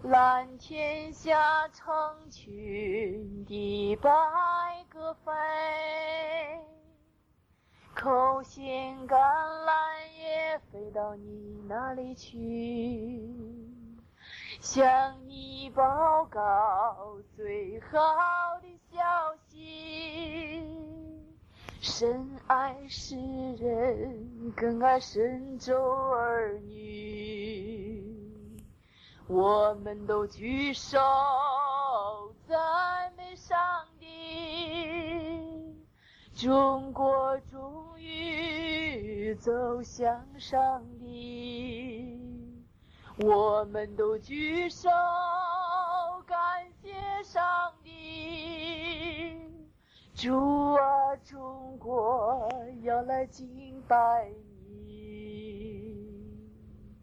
蓝天下成群的白鸽飞，口弦橄榄也飞到你那里去，向你报告最好的消息。深爱世人，更爱神州儿女，我们都举手赞美上帝，中国终于走向上帝，我们都举手感谢上帝，主啊，中国要来敬拜你。